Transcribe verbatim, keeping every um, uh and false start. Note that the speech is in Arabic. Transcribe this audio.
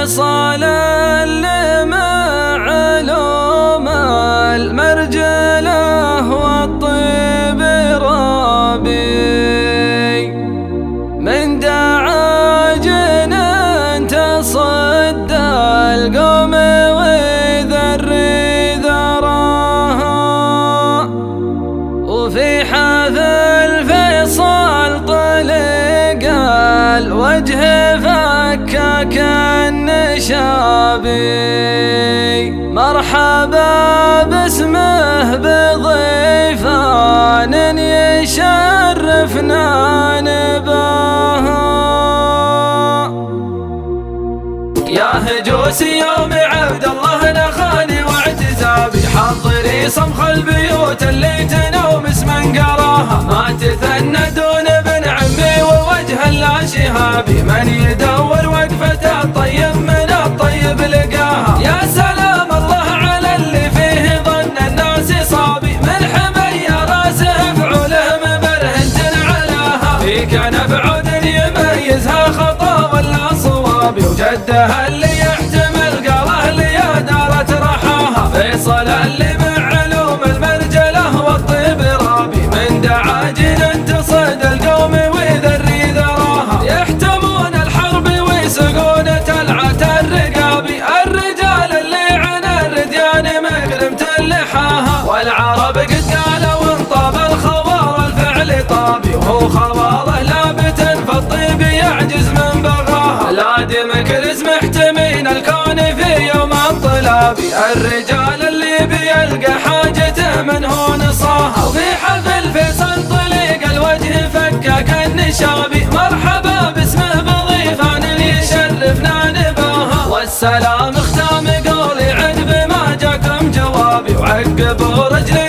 فيصل اللي مع علوم المرجله والطيب رابي، من دعا جنان تصدى القوم وذري ذراها، وفي حفل فيصل طلق الوجه فكك النشابي، مرحبا باسمه بضيفان يشرفنا نباها. يا هجوس يوم عبد الله نخاني واعتزابي، حضري صمخ البيوت اللي تنوم اسم قراها، ما تثندون ابن عمي ووجه لا شهابي، من يدور وقفته الطيب من الطيب لقاها. يا سلام الله على اللي فيه ظن الناس صابي، من حمي راسه فعله مبرهنت علاها، في كان بعود يميزها خطا ولا صوابي، وجدها اللي يحتمل قاله لي دارت رحاها. فيصل اللي بعلوم المرجله والطيب رابي، من دعا جنان تصد القوم وذري ذراها، يحتمون الحرب ويسقون تلعة الرقابي، الرجال اللي عن الرديان مكرمة لحاها، والعرب قد قالوا انطاب الخوار الفعل طابي، وهو خواله لابت فالطيب يعجز من بغاها، لادم كرز محتمين الكون في يوم انطلابي، الرجال اللي بيلقى حاجته من هو نصاها، وفي حفل فيصل طليق الوجه فكك النشابي، مرحبا باسمه بضيفان يشرفنا نباها. والسلام اختام قولي عقب ما جاكم جوابي، وعقبوا رجل